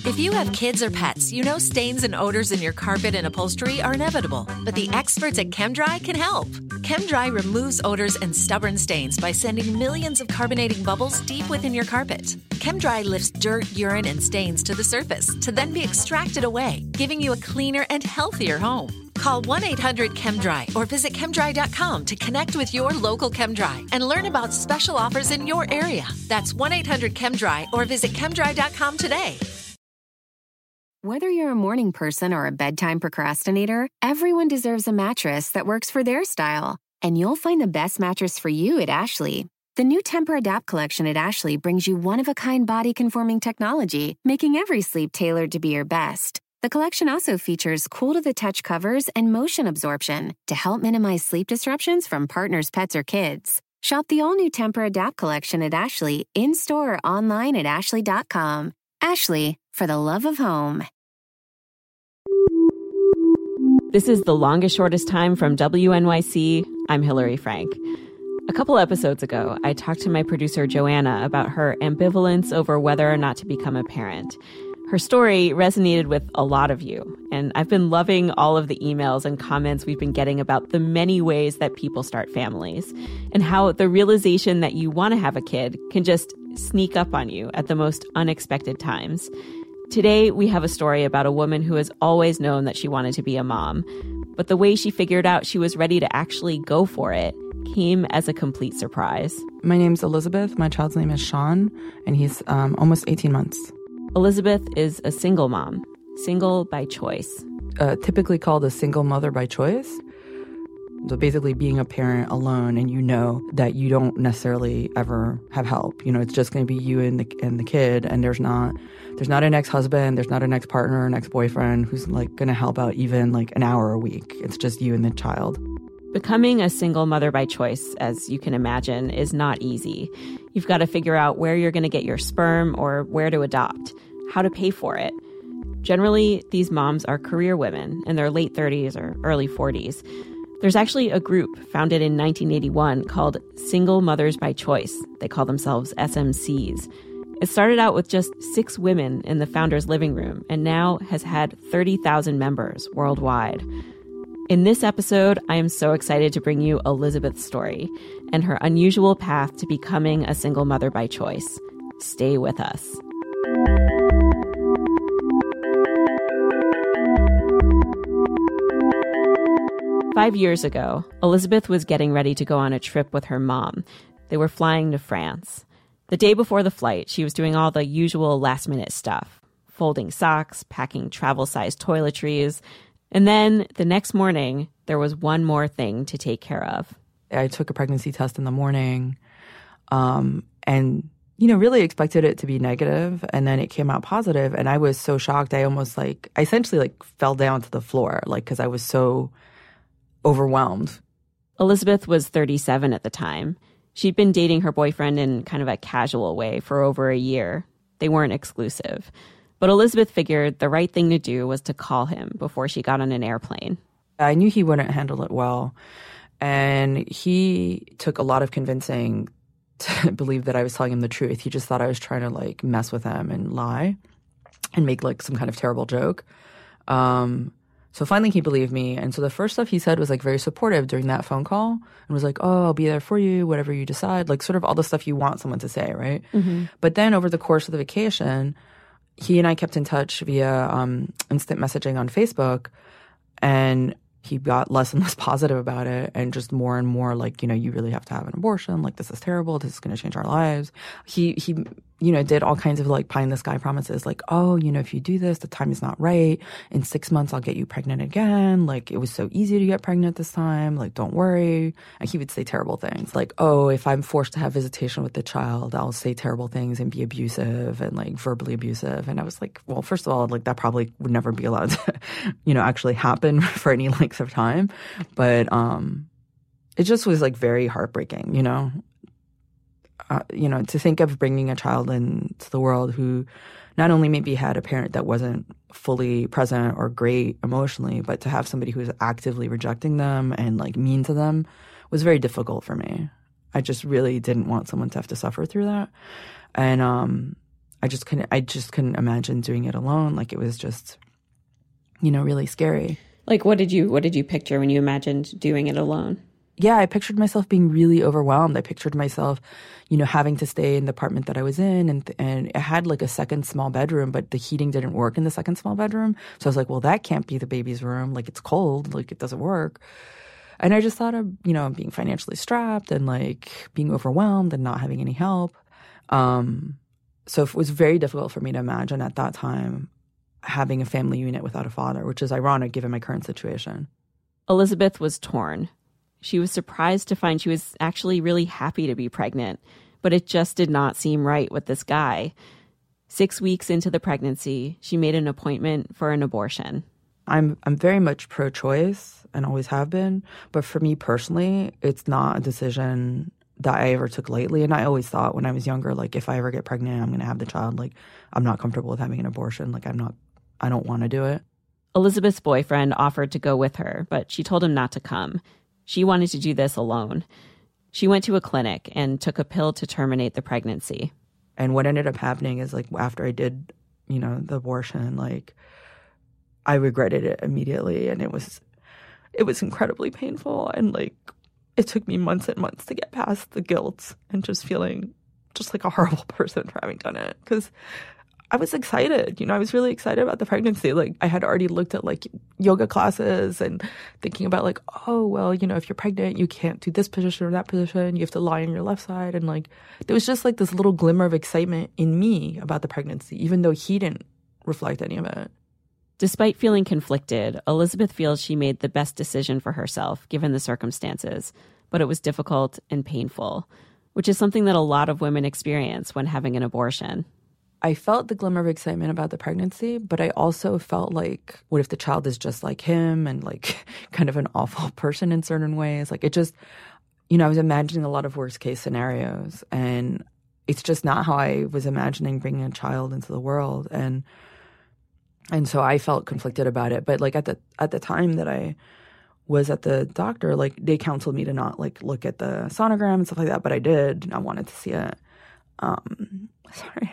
If you have kids or pets, you know stains and odors in your carpet and upholstery are inevitable, but the experts at ChemDry can help. ChemDry removes odors and stubborn stains by sending millions of carbonating bubbles deep within your carpet. ChemDry lifts dirt, urine, and stains to the surface to then be extracted away, giving you a cleaner and healthier home. Call 1-800-ChemDry or visit chemdry.com to connect with your local ChemDry and learn about special offers in your area. That's 1-800-ChemDry or visit chemdry.com today. Whether you're a morning person or a bedtime procrastinator, everyone deserves a mattress that works for their style. And you'll find the best mattress for you at Ashley. The new Temper-Adapt collection at Ashley brings you one-of-a-kind body-conforming technology, making every sleep tailored to be your best. The collection also features cool-to-the-touch covers and motion absorption to help minimize sleep disruptions from partners, pets, or kids. Shop the all-new Temper-Adapt collection at Ashley, in-store or online at ashley.com. Ashley, for the love of home. This is The Longest Shortest Time from WNYC. I'm Hillary Frank. A couple episodes ago, I talked to my producer Joanna about her ambivalence over whether or not to become a parent. Her story resonated with a lot of you, and I've been loving all of the emails and comments we've been getting about the many ways that people start families, and how the realization that you want to have a kid can just sneak up on you at the most unexpected times. Today, we have a story about a woman who has always known that she wanted to be a mom, but the way she figured out she was ready to actually go for it came as a complete surprise. My name's Elizabeth. My child's name is Sean, and he's almost 18 months. Elizabeth is a single mom, single by choice. Typically called a single mother by choice. So basically being a parent alone, and you know that you don't necessarily ever have help. You know, it's just going to be you and the kid, and there's not an ex-husband, there's not an ex-partner, an ex-boyfriend who's like going to help out even like an hour a week. It's just you and the child. Becoming a single mother by choice, as you can imagine, is not easy. You've got to figure out where you're going to get your sperm or where to adopt, how to pay for it. Generally, these moms are career women in their late 30s or early 40s. There's actually a group founded in 1981 called Single Mothers by Choice. They call themselves SMCs. It started out with just 6 women in the founder's living room and now has had 30,000 members worldwide. In this episode, I am so excited to bring you Elizabeth's story and her unusual path to becoming a single mother by choice. Stay with us. Five years ago, Elizabeth was getting ready to go on a trip with her mom. They were flying to France. The day before the flight, she was doing all the usual last-minute stuff, folding socks, packing travel-sized toiletries. And then the next morning, there was one more thing to take care of. I took a pregnancy test in the morning and, really expected it to be negative. And then it came out positive. And I was so shocked. I almost I essentially fell down to the floor, because I was so overwhelmed. Elizabeth was 37 at the time. She'd been dating her boyfriend in kind of a casual way for over a year. They weren't exclusive. But Elizabeth figured the right thing to do was to call him before she got on an airplane. I knew he wouldn't handle it well. And he took a lot of convincing to believe that I was telling him the truth. He just thought I was trying to mess with him and lie and make some kind of terrible joke. So finally he believed me. And so the first stuff he said was very supportive during that phone call and was oh, I'll be there for you, whatever you decide. Sort of all the stuff you want someone to say, right? Mm-hmm. But then over the course of the vacation, he and I kept in touch via instant messaging on Facebook, and he got less and less positive about it and just more and more you really have to have an abortion. This is terrible. This is going to change our lives. He did all kinds of pie in the sky promises if you do this, the time is not right. In 6 months, I'll get you pregnant again. It was so easy to get pregnant this time. Don't worry. And he would say terrible things if I'm forced to have visitation with the child, I'll say terrible things and be abusive and verbally abusive. And I was well, first of all, that probably would never be allowed to, actually happen for any length of time. But it just was very heartbreaking, to think of bringing a child into the world who not only maybe had a parent that wasn't fully present or great emotionally, but to have somebody who was actively rejecting them and mean to them was very difficult for me. I just really didn't want someone to have to suffer through that. And I just couldn't imagine doing it alone. Like, it was just, really scary. Like, what did you picture when you imagined doing it alone? Yeah, I pictured myself being really overwhelmed. I pictured myself, having to stay in the apartment that I was in, and it had like a second small bedroom, but the heating didn't work in the second small bedroom. So I was like, well, that can't be the baby's room. Like, it's cold. Like, it doesn't work. And I just thought of, being financially strapped and like being overwhelmed and not having any help. So it was very difficult for me to imagine at that time having a family unit without a father, which is ironic given my current situation. Elizabeth was torn. She was surprised to find she was actually really happy to be pregnant, but it just did not seem right with this guy. 6 weeks into the pregnancy, she made an appointment for an abortion. I'm very much pro-choice and always have been, but for me personally, it's not a decision that I ever took lightly. And I always thought when I was younger, like, if I ever get pregnant, I'm going to have the child. Like, I'm not comfortable with having an abortion. Like, I don't want to do it. Elizabeth's boyfriend offered to go with her, but she told him not to come. She wanted to do this alone. She went to a clinic and took a pill to terminate the pregnancy. And what ended up happening is, like, after I did, the abortion, like, I regretted it immediately. And it was incredibly painful. And, like, it took me months and months to get past the guilt and just feeling just like a horrible person for having done it. Because I was excited. I was really excited about the pregnancy. Like, I had already looked at like yoga classes and thinking about like, oh, well, if you're pregnant, you can't do this position or that position. You have to lie on your left side. And like, there was just like this little glimmer of excitement in me about the pregnancy, even though he didn't reflect any of it. Despite feeling conflicted, Elizabeth feels she made the best decision for herself, given the circumstances, but it was difficult and painful, which is something that a lot of women experience when having an abortion. I felt the glimmer of excitement about the pregnancy, but I also felt like, what if the child is just like him and like kind of an awful person in certain ways? Like, it just, I was imagining a lot of worst case scenarios, and it's just not how I was imagining bringing a child into the world. And so I felt conflicted about it. But like at the time that I was at the doctor, like, they counseled me to not like look at the sonogram and stuff like that, but I did, and I wanted to see it. Sorry.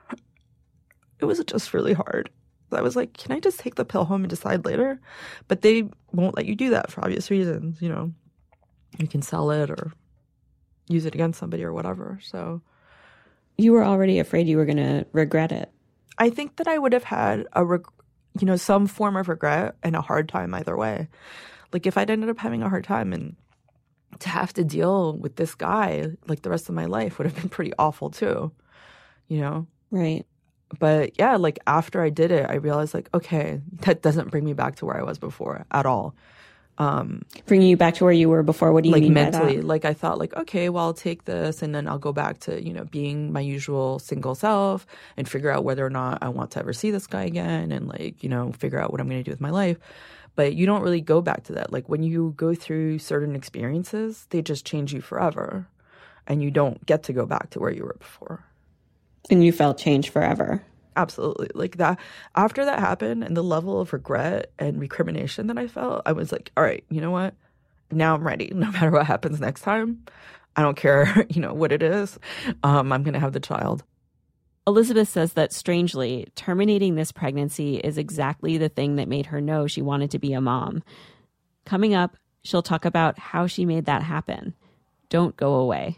It was just really hard. I was like, can I just take the pill home and decide later? But they won't let you do that for obvious reasons, You can sell it or use it against somebody or whatever. So you were already afraid you were going to regret it. I think that I would have had some form of regret and a hard time either way. Like, if I'd ended up having a hard time and to have to deal with this guy like the rest of my life would have been pretty awful too, Right. But yeah, like, after I did it, I realized like, okay, that doesn't bring me back to where I was before at all. Bringing you back to where you were before? What do you mean mentally, by that? Like, I thought like, okay, well, I'll take this and then I'll go back to, being my usual single self and figure out whether or not I want to ever see this guy again and like, figure out what I'm going to do with my life. But you don't really go back to that. Like, when you go through certain experiences, they just change you forever and you don't get to go back to where you were before. And you felt changed forever. Absolutely. Like, that, after that happened and the level of regret and recrimination that I felt, I was like, all right, you know what? Now I'm ready. No matter what happens next time, I don't care, what it is. I'm going to have the child. Elizabeth says that, strangely, terminating this pregnancy is exactly the thing that made her know she wanted to be a mom. Coming up, she'll talk about how she made that happen. Don't go away.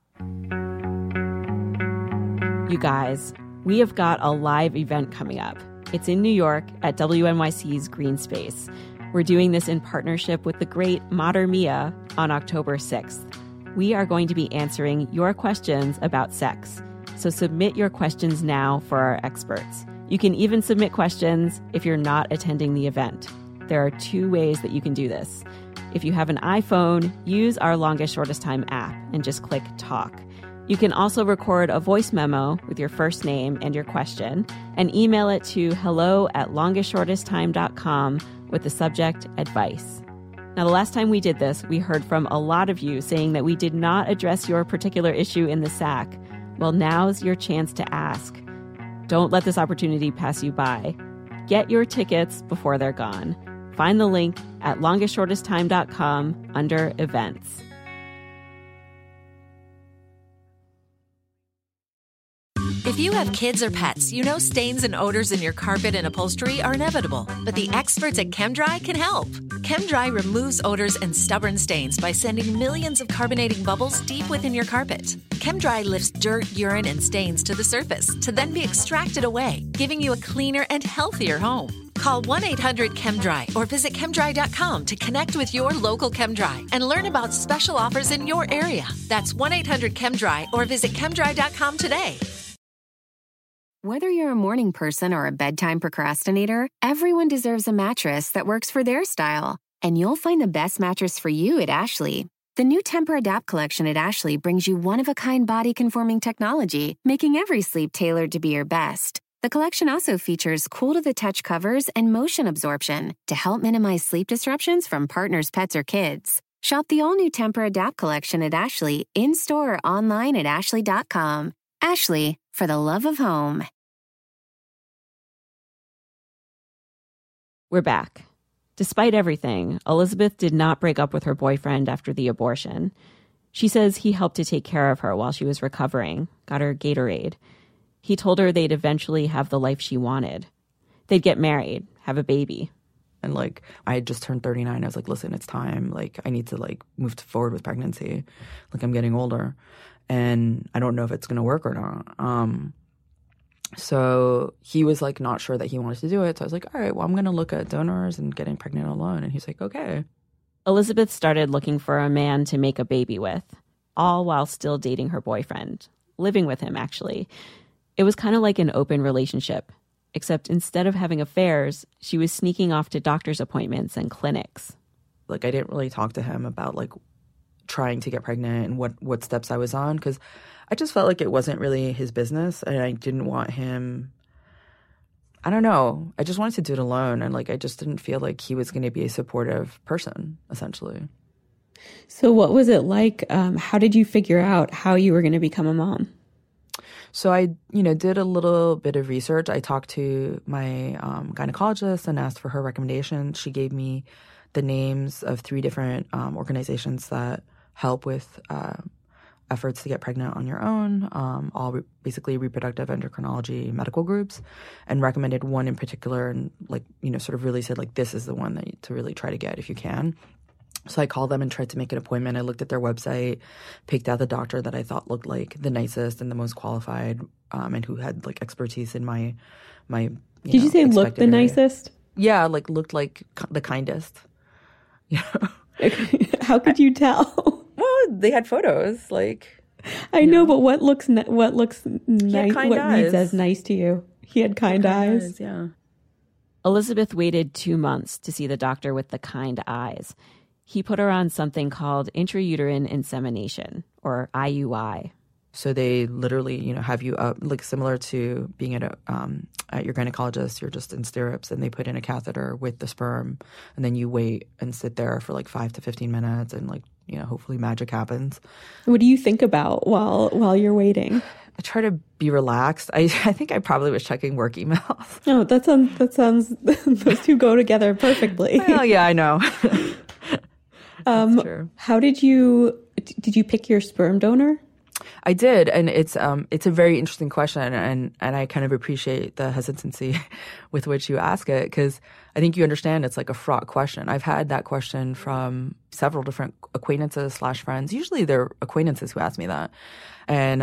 You guys, we have got a live event coming up. It's in New York at WNYC's Green Space. We're doing this in partnership with the great Mater Mia on October 6th. We are going to be answering your questions about sex. So submit your questions now for our experts. You can even submit questions if you're not attending the event. There are 2 ways that you can do this. If you have an iPhone, use our Longest Shortest Time app and just click Talk. You can also record a voice memo with your first name and your question and email it to hello@longestshortesttime.com with the subject advice. Now, the last time we did this, we heard from a lot of you saying that we did not address your particular issue in the SAC. Well, now's your chance to ask. Don't let this opportunity pass you by. Get your tickets before they're gone. Find the link at longestshortesttime.com under events. If you have kids or pets, you know stains and odors in your carpet and upholstery are inevitable, but the experts at ChemDry can help. ChemDry removes odors and stubborn stains by sending millions of carbonating bubbles deep within your carpet. ChemDry lifts dirt, urine, and stains to the surface to then be extracted away, giving you a cleaner and healthier home. Call 1-800-ChemDry or visit chemdry.com to connect with your local ChemDry and learn about special offers in your area. That's 1-800-ChemDry or visit chemdry.com today. Whether you're a morning person or a bedtime procrastinator, everyone deserves a mattress that works for their style. And you'll find the best mattress for you at Ashley. The new Temper-Adapt collection at Ashley brings you one-of-a-kind body-conforming technology, making every sleep tailored to be your best. The collection also features cool-to-the-touch covers and motion absorption to help minimize sleep disruptions from partners, pets, or kids. Shop the all-new Temper-Adapt collection at Ashley, in-store or online at ashley.com. Ashley, for the love of home. We're back. Despite everything, Elizabeth did not break up with her boyfriend after the abortion. She says he helped to take care of her while she was recovering, got her Gatorade. He told her they'd eventually have the life she wanted. They'd get married, have a baby. And, like, I had just turned 39. I was like, listen, it's time. Like, I need to, like, move forward with pregnancy. Like, I'm getting older. And I don't know if it's going to work or not. So he was, like, not sure that he wanted to do it. So I was like, all right, well, I'm going to look at donors and getting pregnant alone. And he's like, okay. Elizabeth started looking for a man to make a baby with, all while still dating her boyfriend, living with him, actually. It was kind of like an open relationship, except instead of having affairs, she was sneaking off to doctor's appointments and clinics. Like, I didn't really talk to him about, like, trying to get pregnant and what steps I was on, because I just felt like it wasn't really his business, and I didn't want him, I don't know, I just wanted to do it alone, and, like, I just didn't feel like he was going to be a supportive person, essentially. So what was it like? How did you figure out how you were going to become a mom? So I, did a little bit of research. I talked to my gynecologist and asked for her recommendations. She gave me the names of 3 different organizations that help with efforts to get pregnant on your own, basically reproductive endocrinology medical groups, and recommended one in particular and, like, sort of really said, like, this is the one that to really try to get if you can. So I called them and tried to make an appointment. I looked at their website, picked out the doctor that I thought looked like the nicest and the most qualified, and who had, like, expertise in my. Did you say looked the area. Nicest? Yeah, like, looked like the kindest. Yeah. How could you tell? Well, they had photos. Like, I know, but what looks nice? What reads eyes. as nice to you? He had kind eyes. Yeah. Elizabeth waited 2 months to see the doctor with the kind eyes. He put her on something called intrauterine insemination, or IUI. So they literally, have you up, like, similar to being at your gynecologist, you're just in stirrups, and they put in a catheter with the sperm, and then you wait and sit there for like 5 to 15 minutes, and, like, hopefully magic happens. What do you think about while you're waiting? I try to be relaxed. I think I probably was checking work emails. Oh, that sounds those two go together perfectly. Well, yeah, I know. That's true. How did you pick your sperm donor? I did, and it's a very interesting question, and I kind of appreciate the hesitancy with which you ask it, because I think you understand it's like a fraught question. I've had that question from several different acquaintances / friends. Usually they're acquaintances who ask me that, and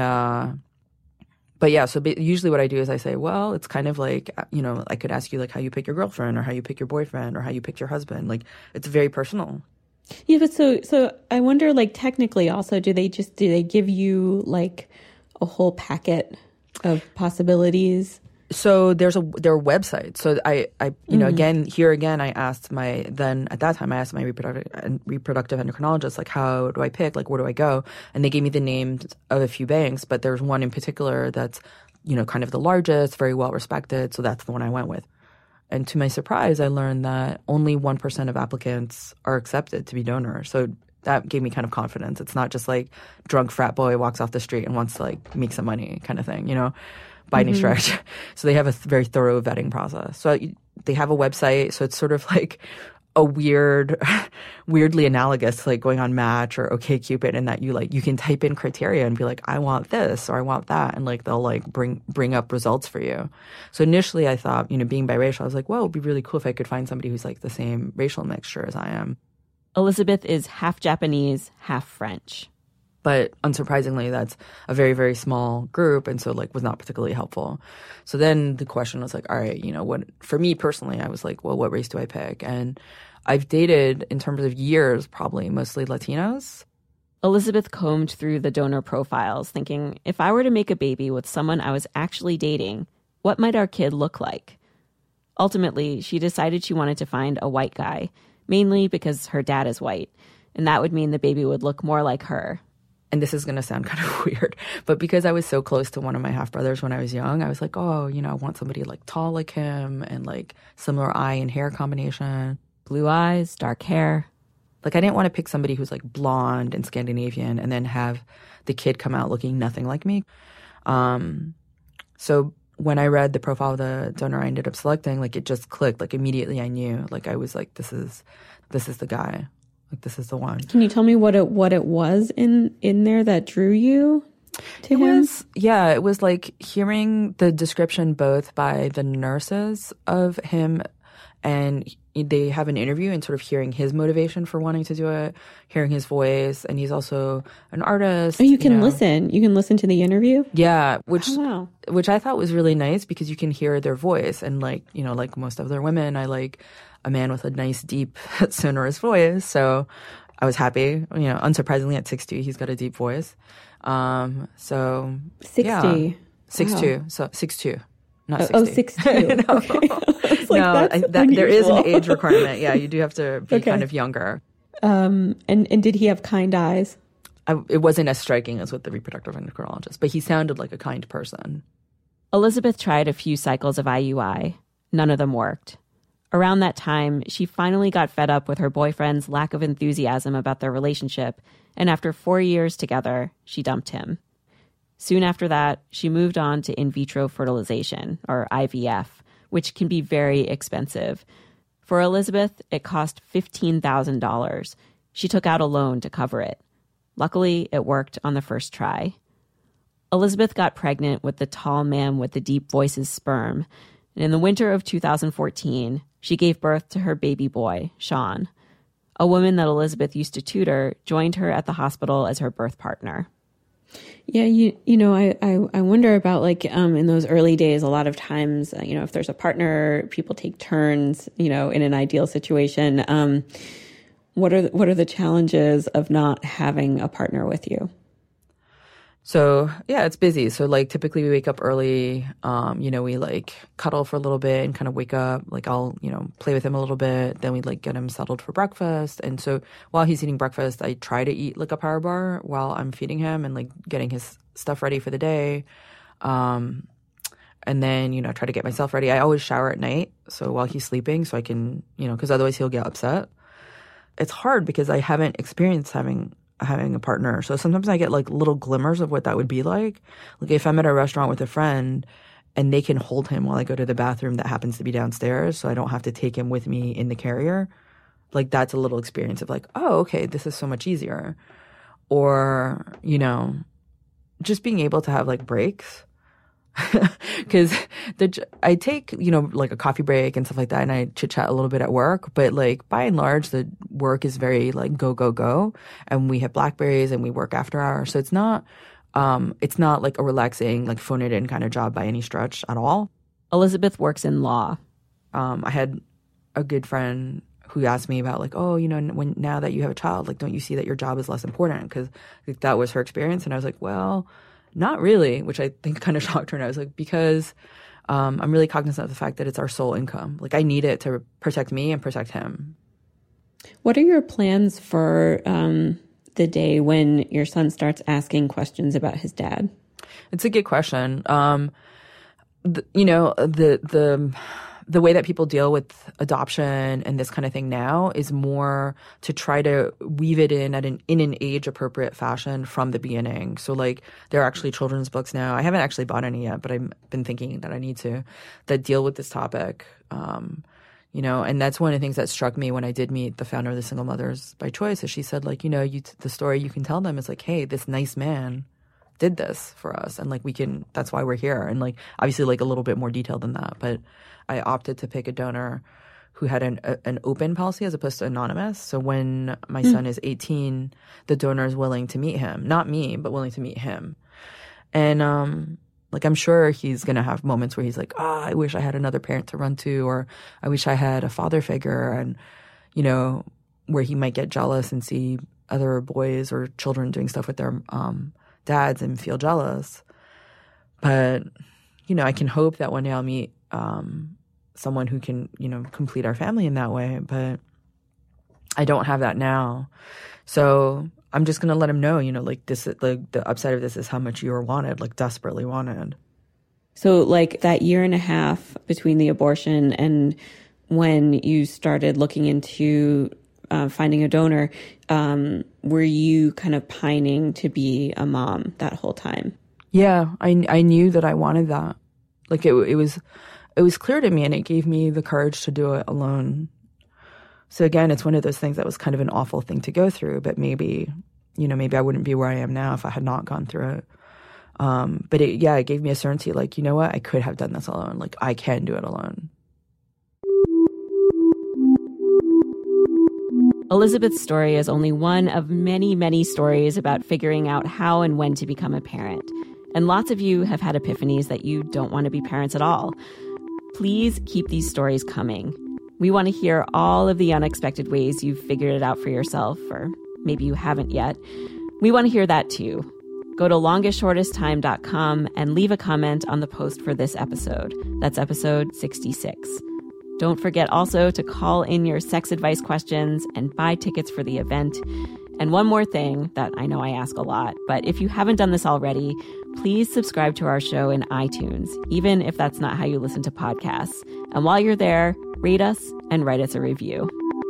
but yeah, so usually what I do is I say, well, it's kind of like, I could ask you, like, how you pick your girlfriend, or how you pick your boyfriend, or how you picked your husband. Like, it's very personal. Yeah, but so I wonder, like, technically also, do they give you, like, a whole packet of possibilities? So there are websites. So I again, I asked at that time I asked my reproductive endocrinologist, like, how do I pick? Like, where do I go? And they gave me the names of a few banks, but there's one in particular that's, kind of the largest, very well respected. So that's the one I went with. And to my surprise, I learned that only 1% of applicants are accepted to be donors. So that gave me kind of confidence. It's not just like drunk frat boy walks off the street and wants to, like, make some money kind of thing, by any stretch. So they have a very thorough vetting process. So they have a website. So it's sort of like a weirdly analogous to like going on Match or OkCupid, in that you can type in criteria and be like, I want this or I want that, and like they'll like bring up results for you. So initially I thought, being biracial, I was like, well, it'd be really cool if I could find somebody who's like the same racial mixture as I am. Elizabeth is half Japanese, half French. But unsurprisingly, that's a very, very small group, and so like was not particularly helpful. So then the question was like, all right, what, for me personally, I was like, well, what race do I pick? And I've dated, in terms of years, probably mostly Latinos. Elizabeth combed through the donor profiles, thinking, if I were to make a baby with someone I was actually dating, what might our kid look like? Ultimately, she decided she wanted to find a white guy, mainly because her dad is white, and that would mean the baby would look more like her. And this is going to sound kind of weird, but because I was so close to one of my half-brothers when I was young, I was like, oh, I want somebody like tall like him and like similar eye and hair combination. Blue eyes, dark hair. Like I didn't want to pick somebody who's like blonde and Scandinavian and then have the kid come out looking nothing like me. So when I read the profile of the donor I ended up selecting, like it just clicked. Like immediately I knew. Like I was like, this is the guy. Like this is the one. Can you tell me what it was in there that drew you to him? It was like hearing the description both by the nurses of him, and they have an interview, and sort of hearing his motivation for wanting to do it, hearing his voice, and he's also an artist. Oh, you can listen. You can listen to the interview? Yeah, which I thought was really nice because you can hear their voice, and like most other women, I like a man with a nice, deep, sonorous voice. So I was happy. Unsurprisingly, at 6'2", he's got a deep voice. 60. Yeah. 6'2". Wow. So 6'2", not 60. Oh, 6'2". No. Okay. There is an age requirement. Yeah, you do have to be kind of younger. And did he have kind eyes? It wasn't as striking as with the reproductive endocrinologist, but he sounded like a kind person. Elizabeth tried a few cycles of IUI. None of them worked. Around that time, she finally got fed up with her boyfriend's lack of enthusiasm about their relationship, and after 4 years together, she dumped him. Soon after that, she moved on to in vitro fertilization, or IVF, which can be very expensive. For Elizabeth, it cost $15,000. She took out a loan to cover it. Luckily, it worked on the first try. Elizabeth got pregnant with the tall man with the deep voice's sperm, and in the winter of 2014, she gave birth to her baby boy, Sean. A woman that Elizabeth used to tutor joined her at the hospital as her birth partner. Yeah, I wonder about like in those early days, a lot of times, if there's a partner, people take turns, in an ideal situation. What are the challenges of not having a partner with you? So, yeah, it's busy. So, like, typically we wake up early. We, like, cuddle for a little bit and kind of wake up. Like, I'll, play with him a little bit. Then we, like, get him settled for breakfast. And so while he's eating breakfast, I try to eat, like, a power bar while I'm feeding him and, like, getting his stuff ready for the day. And then, try to get myself ready. I always shower at night, so while he's sleeping, so I can, because otherwise he'll get upset. It's hard because I haven't experienced having a partner. So sometimes I get like little glimmers of what that would be like. Like if I'm at a restaurant with a friend and they can hold him while I go to the bathroom that happens to be downstairs, so I don't have to take him with me in the carrier. Like that's a little experience of like, oh, okay, this is so much easier. Or, just being able to have like breaks. Because I take, like a coffee break and stuff like that, and I chit chat a little bit at work. But like by and large, the work is very like go go go, and we have Blackberries and we work after hours. So it's not like a relaxing like phone it in kind of job by any stretch at all. Elizabeth works in law. I had a good friend who asked me about like, oh, now that you have a child, like, don't you see that your job is less important? Because like, that was her experience, and I was like, well. Not really, which I think kind of shocked her. And I was like, because I'm really cognizant of the fact that it's our sole income. Like, I need it to protect me and protect him. What are your plans for the day when your son starts asking questions about his dad? It's a good question. The way that people deal with adoption and this kind of thing now is more to try to weave it in an age-appropriate fashion from the beginning. So, like, there are actually children's books now. I haven't actually bought any yet, but I've been thinking that I need to, that deal with this topic. You know, and that's one of the things that struck me when I did meet the founder of the Single Mothers by Choice, is she said, like, you know, the story you can tell them is like, hey, this nice man did this for us, and like that's why we're here. And like obviously like a little bit more detailed than that, but I opted to pick a donor who had an open policy as opposed to anonymous. So when my son is 18, the donor is willing to meet him, not me, but willing to meet him. And like, I'm sure he's going to have moments where he's like, I wish I had another parent to run to, or I wish I had a father figure, and, you know, where he might get jealous and see other boys or children doing stuff with their dads and feel jealous. But, you know, I can hope that one day I'll meet someone who can, you know, complete our family in that way. But I don't have that now. So I'm just going to let him know, you know, like this, like the upside of this is how much you are wanted, like desperately wanted. So like that year and a half between the abortion and when you started looking into finding a donor, were you kind of pining to be a mom that whole time? Yeah, I knew that I wanted that. Like it was clear to me, and it gave me the courage to do it alone. So again, it's one of those things that was kind of an awful thing to go through, but maybe I wouldn't be where I am now if I had not gone through it. But it gave me a certainty, like, you know what, I could have done this alone. Like, I can do it alone. Elizabeth's story is only one of many, many stories about figuring out how and when to become a parent. And lots of you have had epiphanies that you don't want to be parents at all. Please keep these stories coming. We want to hear all of the unexpected ways you've figured it out for yourself, or maybe you haven't yet. We want to hear that too. Go to longestshortesttime.com and leave a comment on the post for this episode. That's episode 66. Don't forget also to call in your sex advice questions and buy tickets for the event. And one more thing that I know I ask a lot, but if you haven't done this already, please subscribe to our show in iTunes, even if that's not how you listen to podcasts. And while you're there, rate us and write us a review.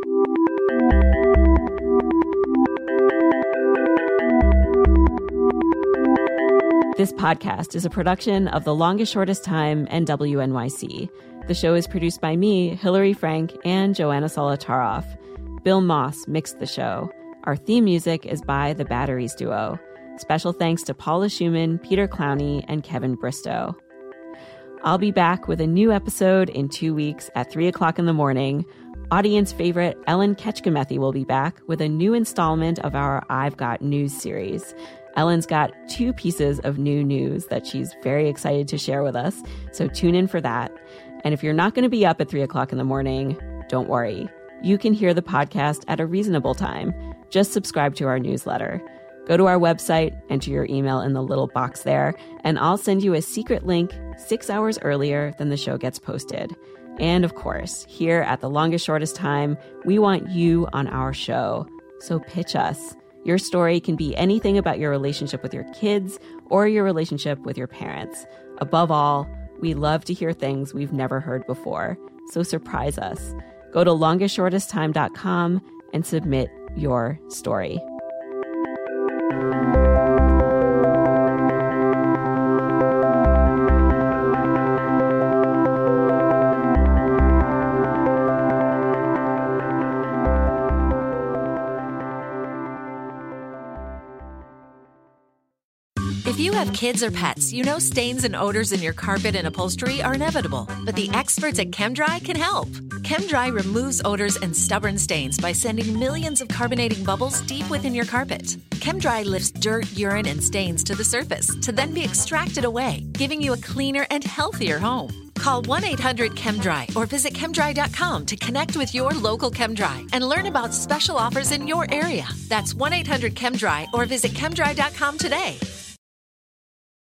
This podcast is a production of The Longest Shortest Time and WNYC. The show is produced by me, Hillary Frank, and Joanna Solotaroff. Bill Moss mixed the show. Our theme music is by the Batteries Duo. Special thanks to Paula Schumann, Peter Clowney, and Kevin Bristow. I'll be back with a new episode in 2 weeks at 3 o'clock in the morning. Audience favorite Ellen Ketchkamethy will be back with a new installment of our I've Got News series. Ellen's got 2 pieces of new news that she's very excited to share with us, so tune in for that. And if you're not going to be up at 3 o'clock in the morning, don't worry. You can hear the podcast at a reasonable time. Just subscribe to our newsletter. Go to our website, enter your email in the little box there, and I'll send you a secret link 6 hours earlier than the show gets posted. And of course, here at The Longest Shortest Time, we want you on our show. So pitch us. Your story can be anything about your relationship with your kids or your relationship with your parents. Above all, we love to hear things we've never heard before. So surprise us. Go to longestshortesttime.com and submit your story. If you have kids or pets, you know stains and odors in your carpet and upholstery are inevitable, but the experts at ChemDry can help. ChemDry removes odors and stubborn stains by sending millions of carbonating bubbles deep within your carpet. ChemDry lifts dirt, urine, and stains to the surface to then be extracted away, giving you a cleaner and healthier home. Call 1-800-ChemDry or visit chemdry.com to connect with your local ChemDry and learn about special offers in your area. That's 1-800-ChemDry or visit chemdry.com today.